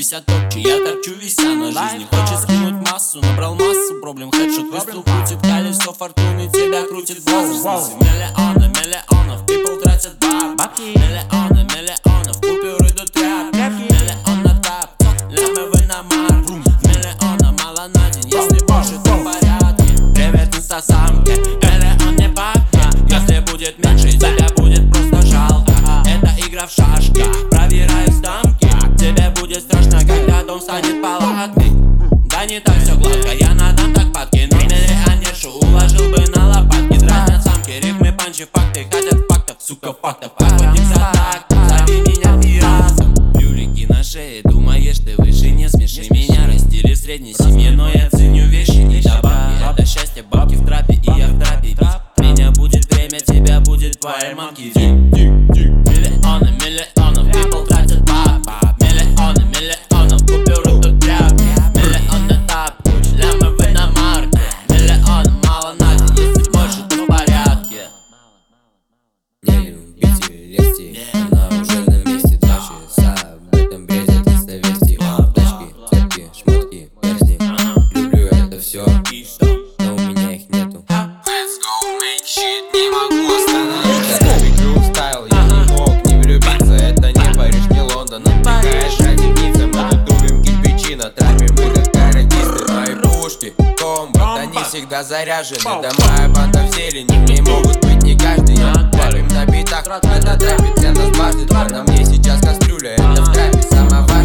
50 топчи, я торчу вися на жизни. Хочет скинуть массу, набрал массу проблем. Хедшот выстрел крутит, колесо фортуны тебя крутит в возрасте. Миллионы, миллионов, people тратят бабки. Миллионы, миллионов, купюры до тряпки. Миллион на тап, лямовый на марк. Миллиона мало на день, если больше, то в порядке. Привет, инстасамки, миллион не пахнет. Если будет меньше, тебя будет просто жалко. Это игра в шашки, проверяю дамки. Тебе будет страшно, когда дом станет палаткой. Да не так все гладко, я надам так падки. Но миллионершу уложил бы на лопатки. Дразнят самки, рифмы, панчи, факты. Хотят фактов, сука, фактов. Охотник за так, зови меня пиратом. Брюлики на шее, думаешь ты выше. Не смеши меня, растили в средней семье. Но я ценю вещи и добавки. Это счастье, бабки в трапе, и я в трапе. Меня будет время, тебя будет твоей мамки. Миллионы, миллионов, people тратят баб. Миллионы, миллионов, купюры тут тряпки. Миллион на тап, лямовый на марке. Миллион мало на день, если больше, то в порядке. Не любите лести, она уже на месте 2 часа. Об этом бредят инстовести. Тачки, цепки, шмотки, перстни. Люблю это все, но у меня их нету. Let's go make shit, не могу остановиться. Когда прикрыл стайл, я не мог не влюбиться. Это не Париж, не Лондон. Отдыхаешь ради ница, мы тут дубим кирпичи на трапе. Мы как каратисты, мои пушки, комбат, они всегда заряжены. Да моя банда в зелени, в ней могут быть не каждый. Трапим на битах, это трапе ценность дважды. На мне сейчас кастрюля, это в трапе самовар.